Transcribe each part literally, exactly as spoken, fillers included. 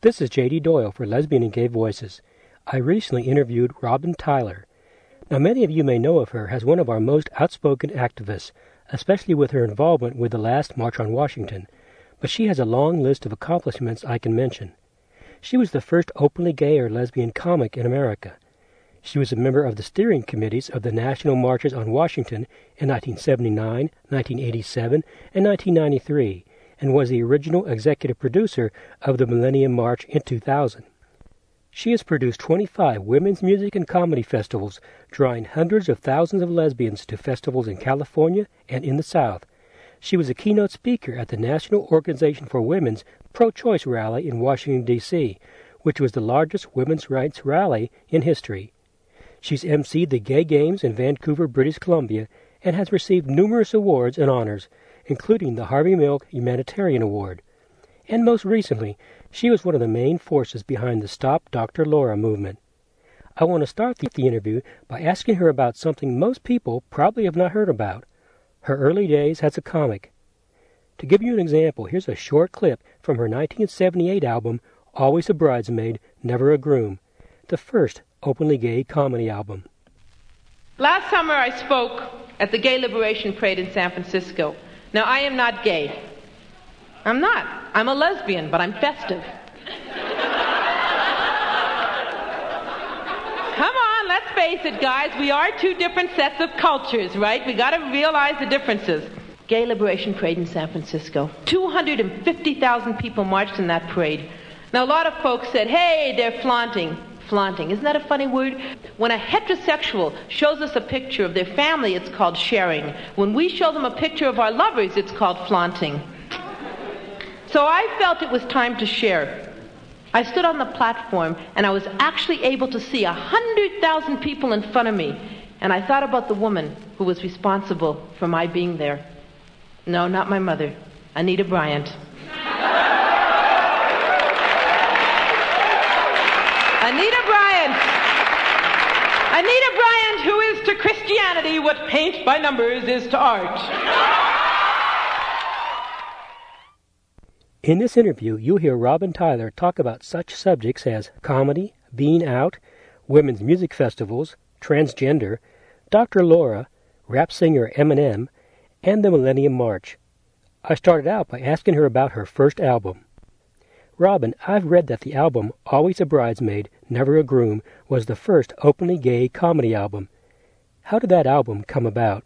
This is J D Doyle for Lesbian and Gay Voices. I recently interviewed Robin Tyler. Now, many of you may know of her as one of our most outspoken activists, especially with her involvement with the last March on Washington, but she has a long list of accomplishments I can mention. She was the first openly gay or lesbian comic in America. She was a member of the steering committees of the National Marches on Washington in nineteen seventy-nine, nineteen eighty-seven, and nineteen ninety-three, and was the original executive producer of the Millennium March in two thousand. She has produced twenty-five women's music and comedy festivals, drawing hundreds of thousands of lesbians to festivals in California and in the South. She was a keynote speaker at the National Organization for Women's pro-choice rally in Washington, D C, which was the largest women's rights rally in history. She's emceed the Gay Games in Vancouver, British Columbia, and has received numerous awards and honors, including the Harvey Milk Humanitarian Award. And most recently, she was one of the main forces behind the Stop Doctor Laura movement. I want to start the interview by asking her about something most people probably have not heard about, her early days as a comic. To give you an example, here's a short clip from her nineteen seventy-eight album, Always a Bridesmaid, Never a Groom, the first openly gay comedy album. Last summer I spoke at the Gay Liberation Parade in San Francisco. Now, I am not gay. I'm not. I'm a lesbian, but I'm festive. Come on, let's face it, guys. We are two different sets of cultures, right? We got to realize the differences. Gay Liberation Parade in San Francisco. two hundred fifty thousand people marched in that parade. Now, a lot of folks said, hey, they're flaunting. Flaunting. Isn't that a funny word? When a heterosexual shows us a picture of their family, it's called sharing. When we show them a picture of our lovers, it's called flaunting. So I felt it was time to share. I stood on the platform, and I was actually able to see a hundred thousand people in front of me. And I thought about the woman who was responsible for my being there. No, not my mother. Anita Bryant. Anita Bryant. Anita Bryant, who is to Christianity what paint by numbers is to art. In this interview, you'll hear Robin Tyler talk about such subjects as comedy, being out, women's music festivals, transgender, Doctor Laura, rap singer Eminem, and the Millennium March. I started out by asking her about her first album. Robin, I've read that the album Always a Bridesmaid, Never a Groom was the first openly gay comedy album. How did that album come about?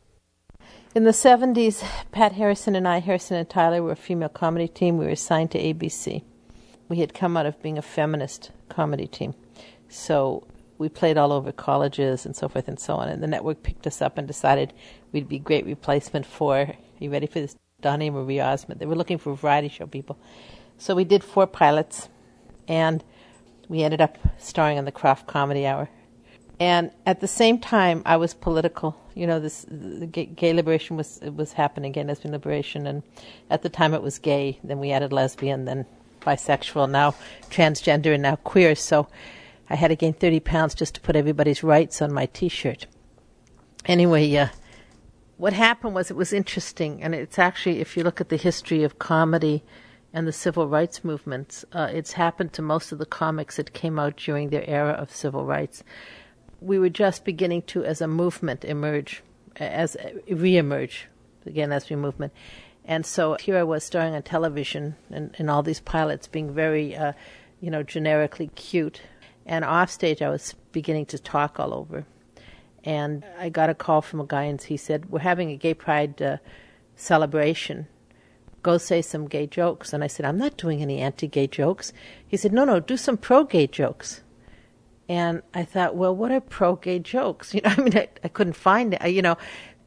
In the seventies, Pat Harrison and I, Harrison and Tyler, were a female comedy team. We were assigned to A B C. We had come out of being a feminist comedy team. So we played all over colleges and so forth and so on. And the network picked us up and decided we'd be a great replacement for, are you ready for this, Donnie Marie Osmond? They were looking for variety show people. So we did four pilots, and we ended up starring on the Kraft Comedy Hour. And at the same time, I was political. You know, this the gay, gay liberation was was happening, gay lesbian liberation, and at the time it was gay. Then we added lesbian, then bisexual, now transgender, and now queer. So I had to gain thirty pounds just to put everybody's rights on my T-shirt. Anyway, uh, what happened was it was interesting, and it's actually, if you look at the history of comedy and the civil rights movements, uh, it's happened to most of the comics that came out during their era of civil rights. We were just beginning to, as a movement, emerge, as re-emerge, the gay lesbian movement. And so here I was starring on television and, and all these pilots being very, uh, you know, generically cute. And off stage I was beginning to talk all over. And I got a call from a guy and he said, we're having a gay pride uh, celebration. Go say some gay jokes. And I said, I'm not doing any anti-gay jokes. He said, no, no, do some pro-gay jokes. And I thought, well, what are pro-gay jokes? You know, I mean, I, I couldn't find it. I, you know,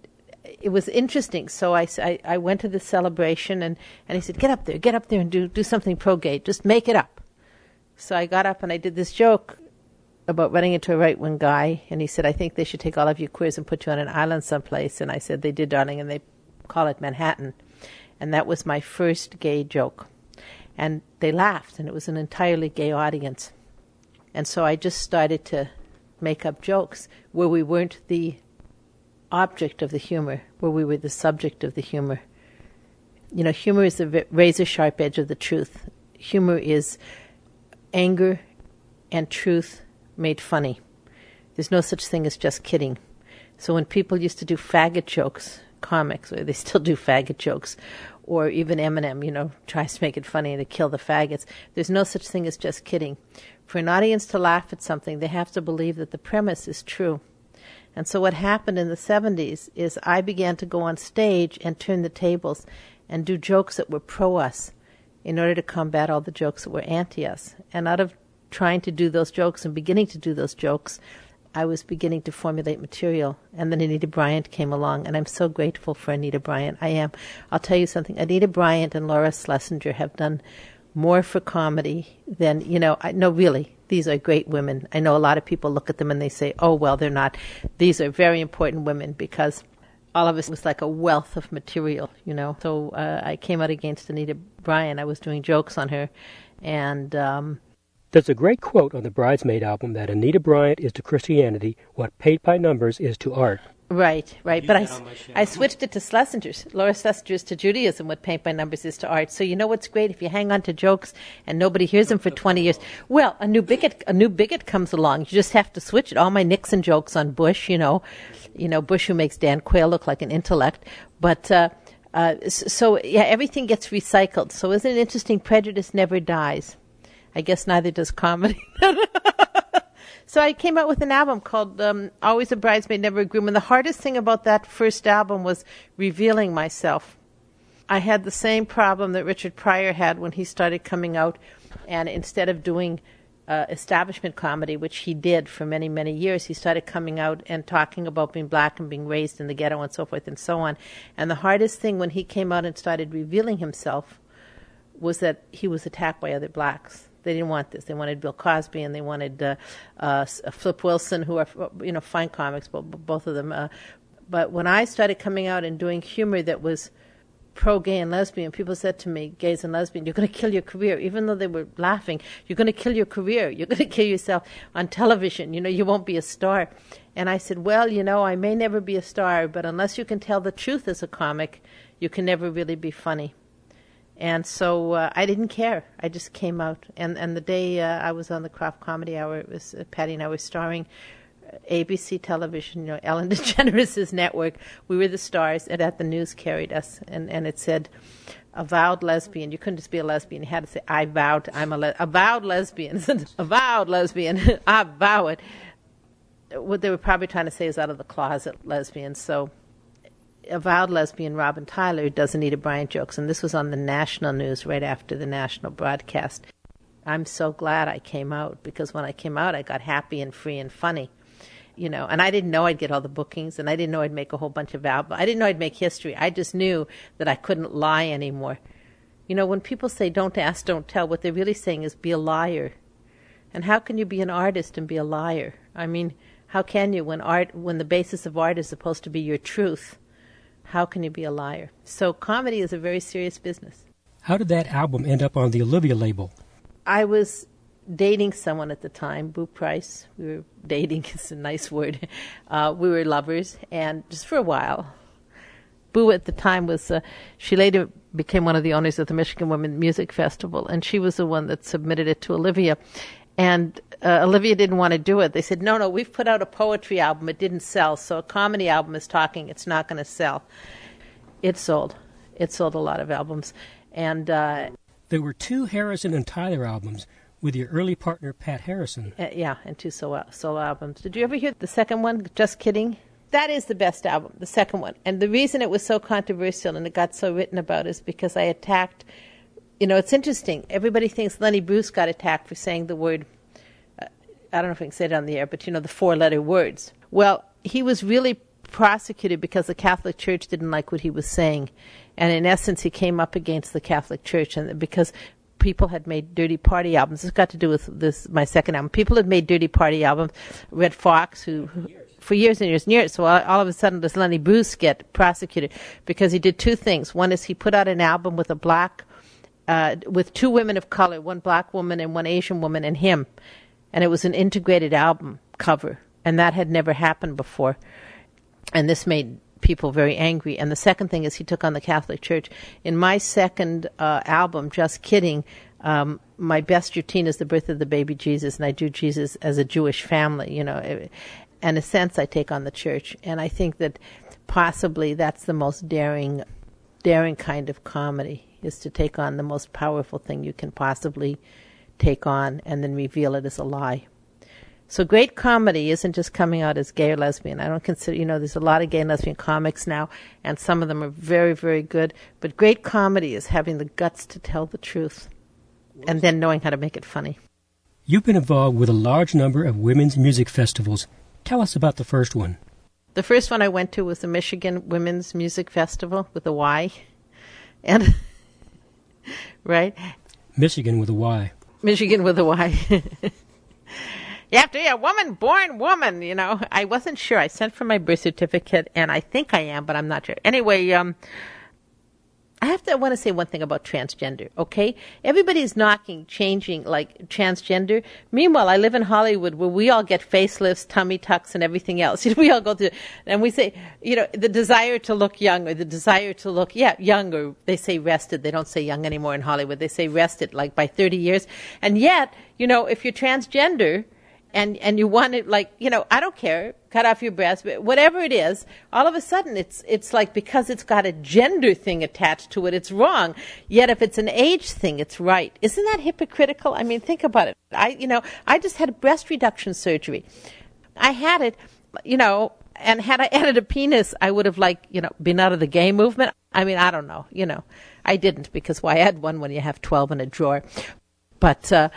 it was interesting. So I, I, I went to the celebration, and, and he said, get up there, get up there and do, do something pro-gay. Just make it up. So I got up and I did this joke about running into a right-wing guy. And he said, I think they should take all of you queers and put you on an island someplace. And I said, they did, darling, and they call it Manhattan. And that was my first gay joke. And they laughed, and it was an entirely gay audience. And so I just started to make up jokes where we weren't the object of the humor, where we were the subject of the humor. You know, humor is the razor-sharp edge of the truth. Humor is anger and truth made funny. There's no such thing as just kidding. So when people used to do faggot jokes, comics, or they still do faggot jokes, or even Eminem, you know, tries to make it funny to kill the faggots, there's no such thing as just kidding. For an audience to laugh at something, they have to believe that the premise is true. And so what happened in the seventies is I began to go on stage and turn the tables and do jokes that were pro-us in order to combat all the jokes that were anti-us. And out of trying to do those jokes and beginning to do those jokes, I was beginning to formulate material. And then Anita Bryant came along, and I'm so grateful for Anita Bryant. I am. I'll tell you something. Anita Bryant and Laura Schlesinger have done more for comedy than, you know, I, no, really, these are great women. I know a lot of people look at them and they say, oh, well, they're not. These are very important women because all of us was like a wealth of material, you know. So uh, I came out against Anita Bryant. I was doing jokes on her. And um, there's a great quote on the Bridesmaid album that Anita Bryant is to Christianity what Paint by Numbers is to art. Right, right. But I, I switched it to Schlesinger's, Laura Schlesinger's to Judaism, what Paint by Numbers is to art. So you know what's great? If you hang on to jokes and nobody hears them for twenty years, well, a new bigot, a new bigot comes along. You just have to switch it. All my Nixon jokes on Bush, you know, you know, Bush who makes Dan Quayle look like an intellect. But uh, uh, so yeah, everything gets recycled. So isn't it interesting? Prejudice never dies. I guess neither does comedy. So I came out with an album called um, Always a Bridesmaid, Never a Groom. And the hardest thing about that first album was revealing myself. I had the same problem that Richard Pryor had when he started coming out. And instead of doing uh, establishment comedy, which he did for many, many years, he started coming out and talking about being black and being raised in the ghetto and so forth and so on. And the hardest thing when he came out and started revealing himself was that he was attacked by other blacks. They didn't want this. They wanted Bill Cosby and they wanted uh, uh, Flip Wilson, who are, you know, fine comics, both, both of them. Uh, but when I started coming out and doing humor that was pro-gay and lesbian, people said to me, gays and lesbian, you're going to kill your career. Even though they were laughing, you're going to kill your career. You're going to kill yourself on television. You know, you won't be a star. And I said, well, you know, I may never be a star, but unless you can tell the truth as a comic, you can never really be funny. And so uh, I didn't care. I just came out. And, and the day uh, I was on the Kraft Comedy Hour, it was uh, Patty and I were starring uh, A B C television, you know, Ellen DeGeneres' network. We were the stars, and at the news carried us. And, and it said, avowed lesbian. You couldn't just be a lesbian. You had to say, I vowed I'm a le- avowed lesbian. Avowed lesbian. I vow it. What they were probably trying to say is out of the closet lesbian. So avowed lesbian Robin Tyler does Anita Bryant jokes, and this was on the national news right after the national broadcast. I'm so glad I came out, because when I came out, I got happy and free and funny, you know, and I didn't know I'd get all the bookings, and I didn't know I'd make a whole bunch of albums. I didn't know I'd make history. I just knew that I couldn't lie anymore. You know, when people say don't ask, don't tell, what they're really saying is be a liar. And how can you be an artist and be a liar? I mean, how can you when art, when the basis of art is supposed to be your truth? How can you be a liar? So comedy is a very serious business. How did that album end up on the Olivia label? I was dating someone at the time, Boo Price. We were dating, is a nice word. Uh, we were lovers, and just for a while. Boo at the time was, uh, she later became one of the owners of the Michigan Women Music Festival, and she was the one that submitted it to Olivia. And uh, Olivia didn't want to do it. They said, no, no, we've put out a poetry album. It didn't sell. So a comedy album is talking. It's not going to sell. It sold. It sold a lot of albums. And uh, there were two Harrison and Tyler albums with your early partner, Pat Harrison. Uh, yeah, and two solo, solo albums. Did you ever hear the second one, Just Kidding? That is the best album, the second one. And the reason it was so controversial and it got so written about is because I attacked... You know, it's interesting. Everybody thinks Lenny Bruce got attacked for saying the word, uh, I don't know if I can say it on the air, but, you know, the four-letter words. Well, he was really prosecuted because the Catholic Church didn't like what he was saying. And in essence, he came up against the Catholic Church, and because people had made dirty party albums. This got to do with this, my second album. People had made dirty party albums. Red Fox, who... who for years and years and years. So all, all of a sudden does Lenny Bruce get prosecuted because he did two things. One is he put out an album with a black... Uh, with two women of color, one black woman and one Asian woman and him. And it was an integrated album cover. And that had never happened before. And this made people very angry. And the second thing is he took on the Catholic Church. In my second uh, album, Just Kidding, Um, my best routine is the birth of the baby Jesus, and I do Jesus as a Jewish family, you know. In a sense, I take on the church, and I think that possibly that's the most daring, daring kind of comedy, is to take on the most powerful thing you can possibly take on and then reveal it as a lie. So great comedy isn't just coming out as gay or lesbian. I don't consider, you know, there's a lot of gay and lesbian comics now, and some of them are very, very good. But great comedy is having the guts to tell the truth and then knowing how to make it funny. You've been involved with a large number of women's music festivals. Tell us about the first one. The first one I went to was the Michigan Women's Music Festival with a Y. And, right? Michigan with a Y. Michigan with a Y. You have to be a woman-born woman, you know. I wasn't sure. I sent for my birth certificate, and I think I am, but I'm not sure. Anyway, um, I have to, I want to say one thing about transgender, okay? Everybody's knocking, changing, like, transgender. Meanwhile, I live in Hollywood where we all get facelifts, tummy tucks, and everything else. We all go through, and we say, you know, the desire to look young, or the desire to look, yeah, younger. They say rested. They don't say young anymore in Hollywood. They say rested, like, by thirty years. And yet, you know, if you're transgender, and and you want it, like, you know, I don't care, cut off your breast, but whatever it is, all of a sudden it's it's like, because it's got a gender thing attached to it, it's wrong. Yet if it's an age thing, it's right. Isn't that hypocritical? I mean, think about it. I, you know, I just had breast reduction surgery. I had it, you know, and had I added a penis, I would have, like, you know, been out of the gay movement. I mean, I don't know, you know. I didn't, because why add one when you have twelve in a drawer? But, uh,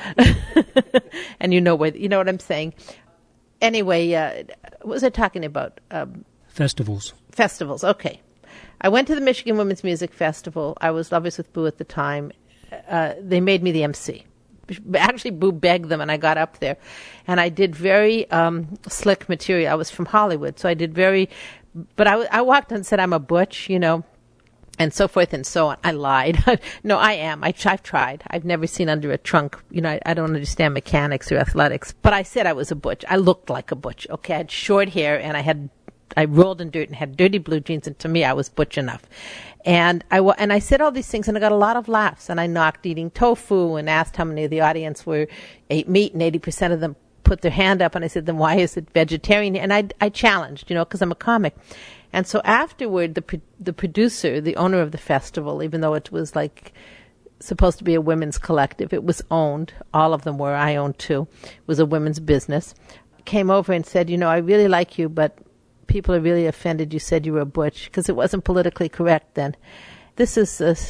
and you know where, you know what I'm saying. Anyway, uh, what was I talking about? Um, festivals. Festivals, okay. I went to the Michigan Women's Music Festival. I was Lovers with Boo at the time. Uh, they made me the M C. Actually, Boo begged them, and I got up there. And I did very um, slick material. I was from Hollywood, so I did very, but I, I walked and said, I'm a butch, you know, and so forth and so on. I lied. No, I am. I, I've tried. I've never seen under a trunk. You know, I, I don't understand mechanics or athletics. But I said I was a butch. I looked like a butch. Okay, I had short hair, and I had, I rolled in dirt and had dirty blue jeans, and to me, I was butch enough. And I and I said all these things, and I got a lot of laughs. And I knocked eating tofu, and asked how many of the audience were ate meat, and eighty percent of them put their hand up. And I said, then why is it vegetarian? And I I challenged, you know, because I'm a comic. And so afterward, the the producer, the owner of the festival, even though it was like supposed to be a women's collective, it was owned. All of them were. I owned too. It was a women's business. Came over and said, you know, I really like you, but people are really offended you said you were a butch, because it wasn't politically correct then. This is uh,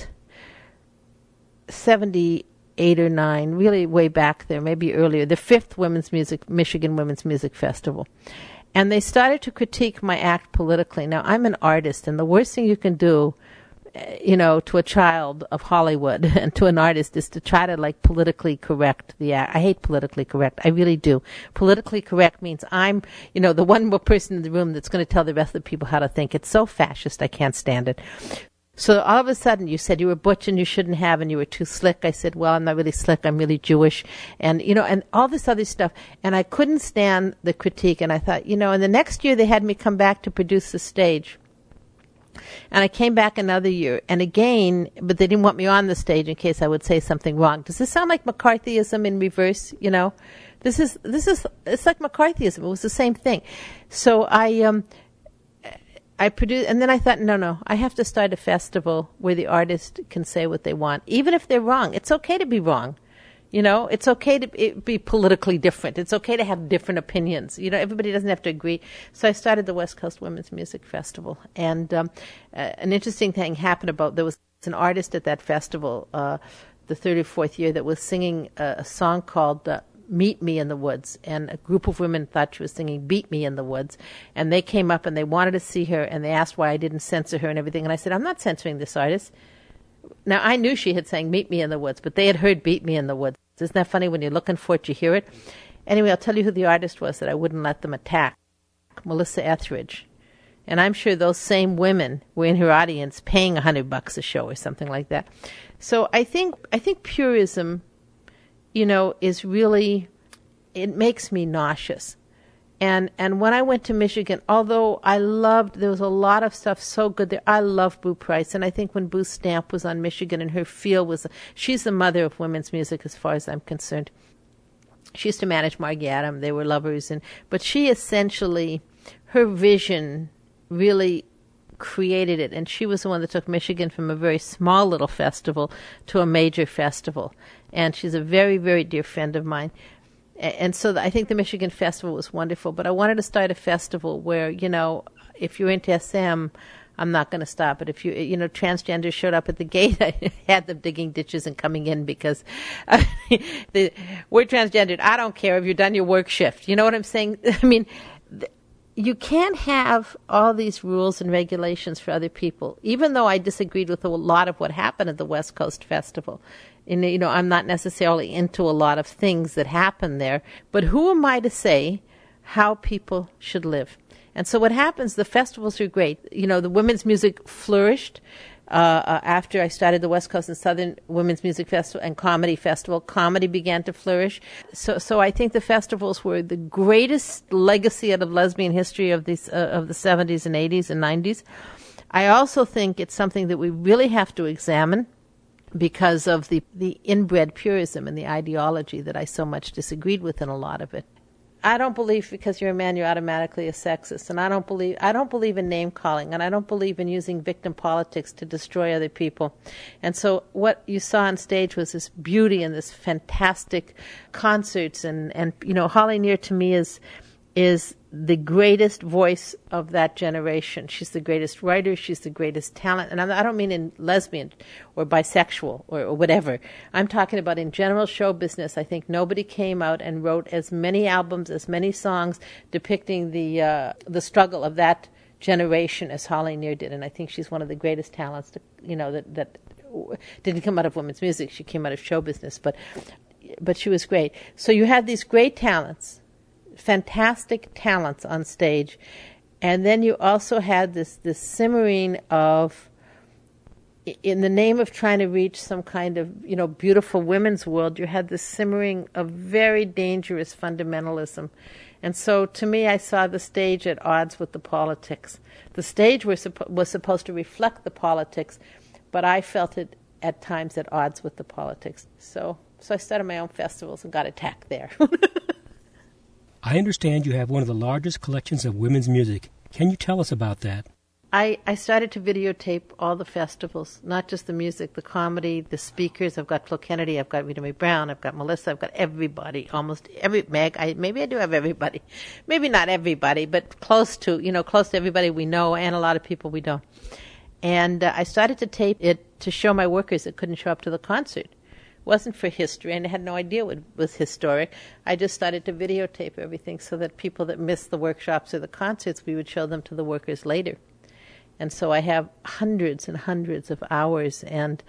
seventy-eight or nine, really way back there, maybe earlier, the fifth Women's Music, Michigan Women's Music Festival. And they started to critique my act politically. Now, I'm an artist, and the worst thing you can do, you know, to a child of Hollywood and to an artist is to try to, like, politically correct the act. I hate politically correct. I really do. Politically correct means I'm, you know, the one more person in the room that's going to tell the rest of the people how to think. It's so fascist, I can't stand it. So all of a sudden you said you were butch and you shouldn't have, and you were too slick. I said, well, I'm not really slick. I'm really Jewish. And, you know, and all this other stuff. And I couldn't stand the critique. And I thought, you know, and the next year they had me come back to produce the stage. And I came back another year. And again, but they didn't want me on the stage in case I would say something wrong. Does this sound like McCarthyism in reverse? You know, this is, this is, it's like McCarthyism. It was the same thing. So I, um, I produced, and then I thought, no, no, I have to start a festival where the artist can say what they want, even if they're wrong. It's okay to be wrong. You know, it's okay to be politically different. It's okay to have different opinions. You know, everybody doesn't have to agree. So I started the West Coast Women's Music Festival. And um, uh, an interesting thing happened about, there was an artist at that festival, uh, the thirty-fourth year, that was singing a, a song called uh, Meet Me in the Woods. And a group of women thought she was singing Beat Me in the Woods. And they came up and they wanted to see her, and they asked why I didn't censor her and everything. And I said, I'm not censoring this artist. Now, I knew she had sang Meet Me in the Woods, but they had heard Beat Me in the Woods. Isn't that funny? When you're looking for it, you hear it. Anyway, I'll tell you who the artist was that I wouldn't let them attack. Melissa Etheridge. And I'm sure those same women were in her audience paying a hundred bucks a show or something like that. So I think I think purism, you know, is really, it makes me nauseous. And and when I went to Michigan, although I loved, there was a lot of stuff so good there. I love Boo Price. And I think when Boo's stamp was on Michigan and her feel was, she's the mother of women's music as far as I'm concerned. She used to manage Margie Adam. They were lovers. and But she essentially, her vision really created it. And she was the one that took Michigan from a very small little festival to a major festival. And she's a very, very dear friend of mine. And so I think the Michigan Festival was wonderful, but I wanted to start a festival where, you know, if you're into S M, I'm not going to stop. But if you, you know, transgenders showed up at the gate, I had them digging ditches and coming in because uh, the, we're transgendered. I don't care if you've done your work shift. You know what I'm saying? I mean, th- you can't have all these rules and regulations for other people, even though I disagreed with a lot of what happened at the West Coast Festival. And, you know, I'm not necessarily into a lot of things that happen there, but who am I to say how people should live? And so what happens, the festivals are great. You know, the women's music flourished uh, uh, after I started the West Coast and Southern Women's Music Festival and Comedy Festival. Comedy began to flourish. So so I think the festivals were the greatest legacy out of lesbian history of, these, uh, of the seventies and eighties and nineties. I also think it's something that we really have to examine, because of the, the inbred purism and the ideology that I so much disagreed with in a lot of it. I don't believe because you're a man you're automatically a sexist, and I don't believe I don't believe in name calling, and I don't believe in using victim politics to destroy other people. And so what you saw on stage was this beauty and this fantastic concerts, and, and you know, Holly Near to me is is the greatest voice of that generation. She's the greatest writer. She's the greatest talent. And I don't mean in lesbian or bisexual or, or whatever. I'm talking about in general show business. I think nobody came out and wrote as many albums, as many songs depicting the uh, the struggle of that generation as Holly Near did. And I think she's one of the greatest talents, to, you know, that, that didn't come out of women's music. She came out of show business. But, but she was great. So you had these great talents, fantastic talents on stage, and then you also had this this simmering of, in the name of trying to reach some kind of, you know, beautiful women's world, you had this simmering of very dangerous fundamentalism. And so to me, I saw the stage at odds with the politics. The stage was, was supposed to reflect the politics, but I felt it at times at odds with the politics. So so I started my own festivals and got attacked there. I understand you have one of the largest collections of women's music. Can you tell us about that? I, I started to videotape all the festivals, not just the music, the comedy, the speakers. I've got Flo Kennedy, I've got Rita Mae Brown, I've got Melissa, I've got everybody, almost every, Meg, I, maybe I do have everybody. Maybe not everybody, but close to, you know, close to everybody we know and a lot of people we don't. And uh, I started to tape it to show my workers that couldn't show up to the concert. It wasn't for history, and I had no idea what was historic. I just started to videotape everything so that people that missed the workshops or the concerts, we would show them to the workers later. And so I have hundreds and hundreds of hours, and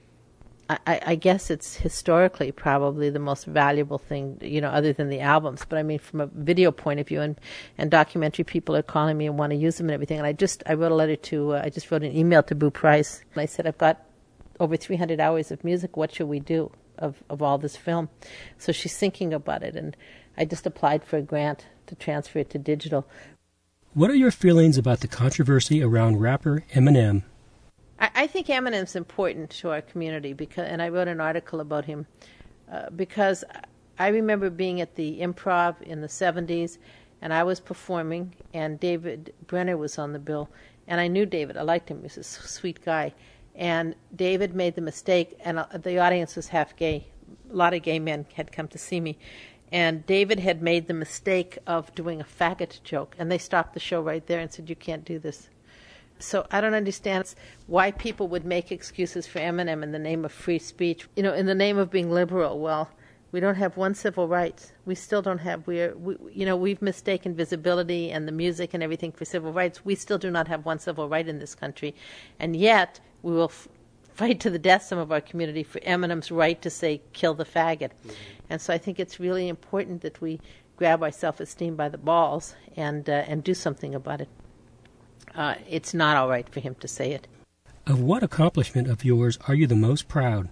I, I guess it's historically probably the most valuable thing, you know, other than the albums. But I mean, from a video point of view, and, and documentary people are calling me and want to use them and everything. And I just, I wrote a letter to, uh, I just wrote an email to Boo Price, and I said, I've got over three hundred hours of music. What should we do of, of all this film? So she's thinking about it, and I just applied for a grant to transfer it to digital. What are your feelings about the controversy around rapper Eminem? I, I think Eminem's important to our community, because, and I wrote an article about him uh, because I remember being at the Improv in the seventies, and I was performing, and David Brenner was on the bill, and I knew David. I liked him. He was a sweet guy. And David made the mistake, and the audience was half gay. A lot of gay men had come to see me. And David had made the mistake of doing a faggot joke, and they stopped the show right there and said, you can't do this. So I don't understand why people would make excuses for Eminem in the name of free speech. You know, in the name of being liberal. Well, we don't have one civil rights. We still don't have, we are, we, you know, we've mistaken visibility and the music and everything for civil rights. We still do not have one civil right in this country. And yet, we will f- fight to the death, some of our community, for Eminem's right to say, kill the faggot. Mm-hmm. And so I think it's really important that we grab our self-esteem by the balls and, uh, and do something about it. Uh, it's not all right for him to say it. Of what accomplishment of yours are you the most proud?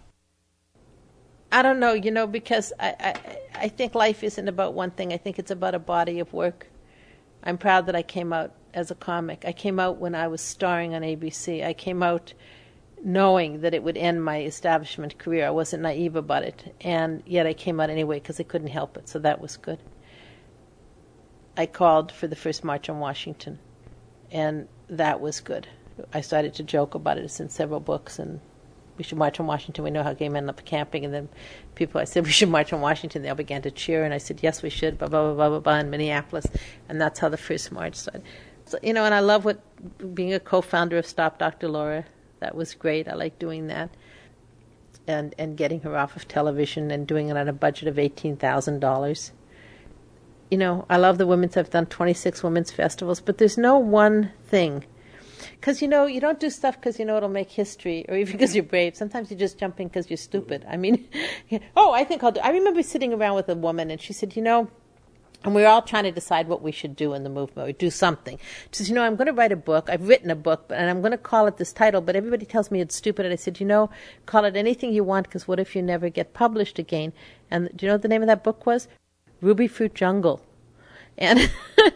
I don't know, you know, because I, I, I think life isn't about one thing. I think it's about a body of work. I'm proud that I came out as a comic. I came out when I was starring on A B C. I came out knowing that it would end my establishment career. I wasn't naive about it. And yet I came out anyway because I couldn't help it. So that was good. I called for the first March on Washington. And that was good. I started to joke about it. It's in several books. And we should march on Washington. We know how gay men end up camping. And then people, I said, we should march on Washington. They all began to cheer. And I said, yes, we should, blah, blah, blah, blah, blah, blah, in Minneapolis. And that's how the first march started. So, you know, and I love what being a co-founder of Stop Doctor Laura. That was great. I like doing that. And and getting her off of television and doing it on a budget of eighteen thousand dollars. You know, I love the women's. I've done twenty-six women's festivals, but there's no one thing. Because, you know, you don't do stuff because you know it'll make history or even because you're brave. Sometimes you just jump in because you're stupid. I mean, oh, I think I'll do. I remember sitting around with a woman and she said, you know, and we were all trying to decide what we should do in the movement or do something. She says, you know, I'm going to write a book. I've written a book, and I'm going to call it this title, but everybody tells me it's stupid. And I said, you know, call it anything you want, because what if you never get published again? And do you know what the name of that book was? Ruby Fruit Jungle. And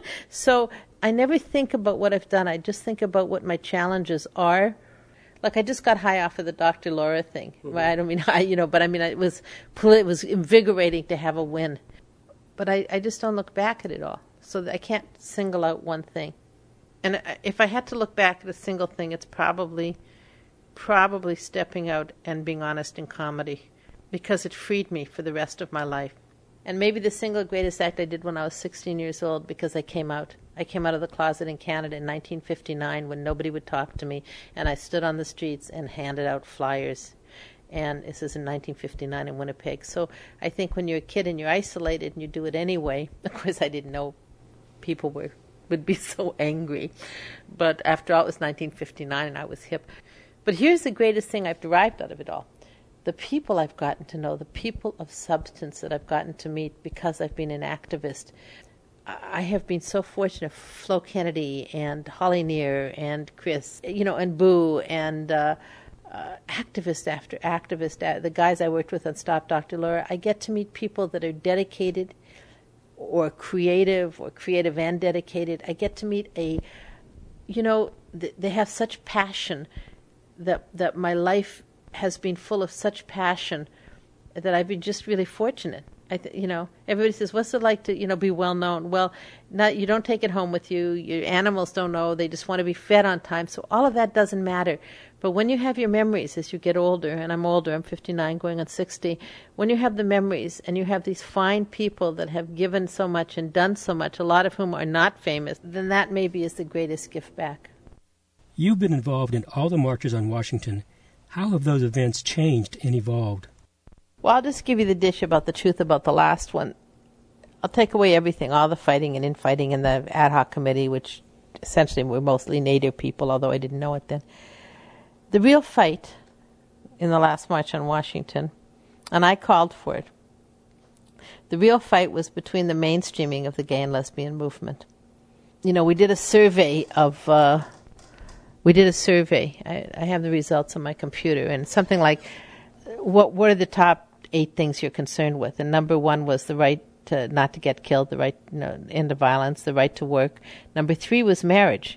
so I never think about what I've done. I just think about what my challenges are. Like, I just got high off of the Doctor Laura thing. Mm-hmm. Right? I don't mean high, you know, but I mean, it was, it was invigorating to have a win. But I, I just don't look back at it all. So I can't single out one thing. And if I had to look back at a single thing, it's probably probably stepping out and being honest in comedy, because it freed me for the rest of my life. And maybe the single greatest act I did when I was sixteen years old, because I came out. I came out of the closet in Canada in nineteen fifty-nine when nobody would talk to me, and I stood on the streets and handed out flyers. And this is in nineteen fifty-nine in Winnipeg. So I think when you're a kid and you're isolated and you do it anyway, of course I didn't know people were would be so angry. But after all, it was nineteen fifty-nine and I was hip. But here's the greatest thing I've derived out of it all. The people I've gotten to know, the people of substance that I've gotten to meet because I've been an activist. I have been so fortunate. Flo Kennedy and Holly Near and Chris, you know, and Boo and... Uh, Uh, activist after activist, uh, the guys I worked with on Stop Doctor Laura, I get to meet people that are dedicated or creative or creative and dedicated. I get to meet a, you know, th- they have such passion that that my life has been full of such passion that I've been just really fortunate. I th- you know, everybody says, what's it like to, you know, be well known? Well, not, you don't take it home with you. Your animals don't know. They just want to be fed on time. So all of that doesn't matter. But when you have your memories as you get older, and I'm older, I'm fifty-nine going on sixty, when you have the memories and you have these fine people that have given so much and done so much, a lot of whom are not famous, then that maybe is the greatest gift back. You've been involved in all the marches on Washington. How have those events changed and evolved? Well, I'll just give you the dish about the truth about the last one. I'll take away everything, all the fighting and infighting in the ad hoc committee, which essentially were mostly Native people, although I didn't know it then. The real fight in the last March on Washington, and I called for it, the real fight was between the mainstreaming of the gay and lesbian movement. You know, we did a survey of, uh, we did a survey. I, I have the results on my computer, and something like, what, what are the top eight things you're concerned with? And number one was the right to not to get killed, the right, you know, end of violence, the right to work. Number three was marriage.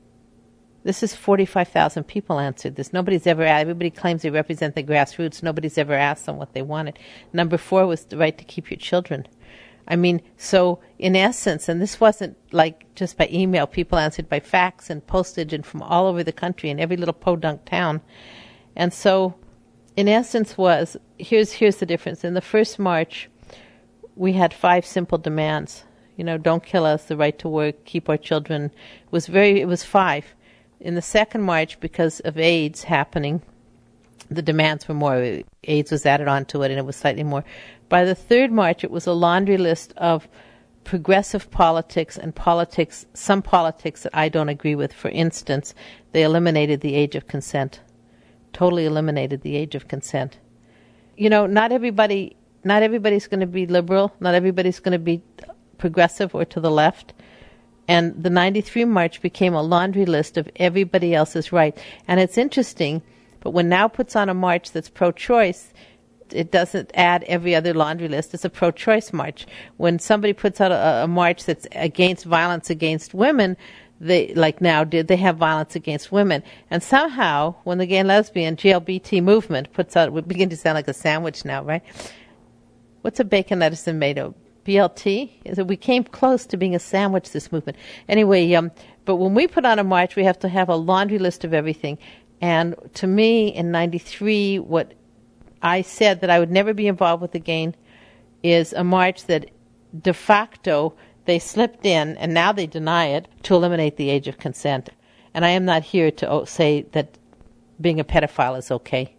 This is forty-five thousand people answered this. Nobody's ever asked. Everybody claims they represent the grassroots. Nobody's ever asked them what they wanted. Number four was the right to keep your children. I mean, so in essence, and this wasn't like just by email, people answered by fax and postage and from all over the country in every little podunk town. And so in essence was, here's here's the difference. In the first march, we had five simple demands. You know, don't kill us, the right to work, keep our children. It was very, it was five. In the second march, because of AIDS happening, the demands were more. AIDS was added onto it, and it was slightly more. By the third march, it was a laundry list of progressive politics and politics, some politics that I don't agree with. For instance, they eliminated the age of consent, totally eliminated the age of consent. You know, not everybody, not everybody's going to be liberal, not everybody's going to be progressive or to the left. And the ninety-three march became a laundry list of everybody else's right. And it's interesting, but when Now puts on a march that's pro-choice, it doesn't add every other laundry list. It's a pro-choice march. When somebody puts out a, a march that's against violence against women, they, like now did, they have violence against women. And somehow, when the gay and lesbian G L B T movement puts out, we begin to sound like a sandwich now, right? What's a bacon, lettuce, and tomato? B L T? Is it, we came close to being a sandwich, this movement. Anyway, um, but when we put on a march, we have to have a laundry list of everything. And to me, in ninety-three, what I said that I would never be involved with again is a march that de facto they slipped in, and now they deny it, to eliminate the age of consent. And I am not here to say that being a pedophile is okay.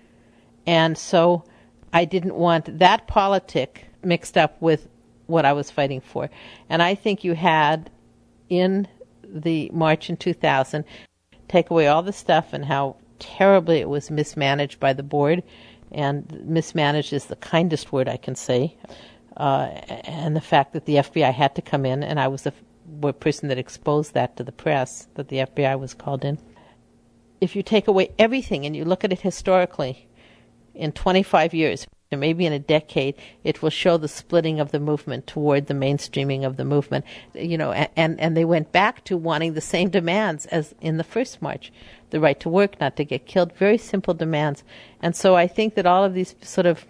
And so I didn't want that politic mixed up with what I was fighting for. And I think you had, in the march in two thousand, take away all the stuff and how terribly it was mismanaged by the board. And mismanaged is the kindest word I can say. Uh, and the fact that the F B I had to come in, and I was the f- person that exposed that to the press, that the F B I was called in. If you take away everything and you look at it historically, in twenty-five years, or maybe in a decade, it will show the splitting of the movement toward the mainstreaming of the movement. You know, and, and they went back to wanting the same demands as in the first march. The right to work, not to get killed, very simple demands. And so I think that all of these sort of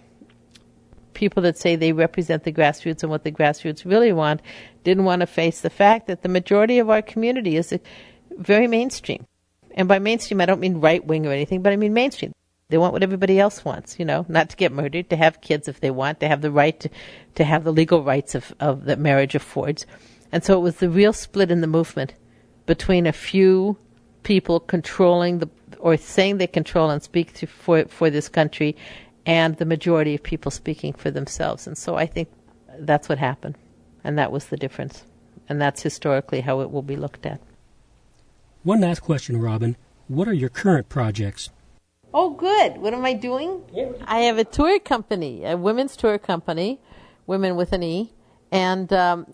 people that say they represent the grassroots and what the grassroots really want didn't want to face the fact that the majority of our community is very mainstream. And by mainstream, I don't mean right-wing or anything, but I mean mainstream. They want what everybody else wants, you know, not to get murdered, to have kids if they want, to have the right to, to have the legal rights of, of that marriage affords. And so it was the real split in the movement between a few people controlling the, or saying they control and speak to, for for this country, and the majority of people speaking for themselves. And so I think that's what happened, and that was the difference. And that's historically how it will be looked at. One last question, Robin. What are your current projects? Oh, good. What am I doing? Yeah. I have a tour company, a women's tour company, Women with an E, and um,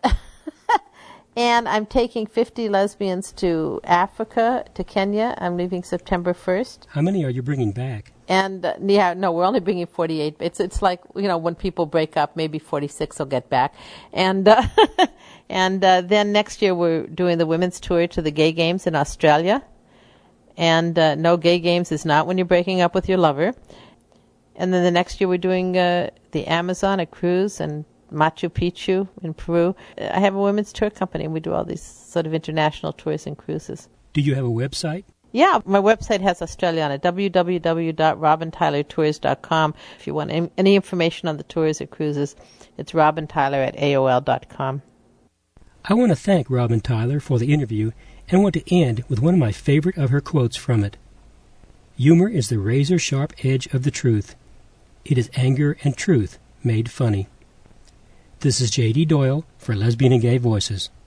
and I'm taking fifty lesbians to Africa, to Kenya. I'm leaving September first. How many are you bringing back? And, uh, yeah, no, we're only bringing forty-eight. It's it's like, you know, when people break up, maybe forty-six will get back. And uh, and uh, then next year we're doing the women's tour to the gay games in Australia. And uh, no, gay games is not when you're breaking up with your lover. And then the next year we're doing uh, the Amazon, a cruise, and Machu Picchu in Peru. I have a women's tour company, and we do all these sort of international tours and cruises. Do you have a website? Yeah, my website has Australia on it, w w w dot robin tyler tours dot com. If you want any information on the tours or cruises, it's robin tyler at a o l dot com. I want to thank Robin Tyler for the interview and want to end with one of my favorite of her quotes from it. Humor is the razor-sharp edge of the truth. It is anger and truth made funny. This is J D. Doyle for Lesbian and Gay Voices.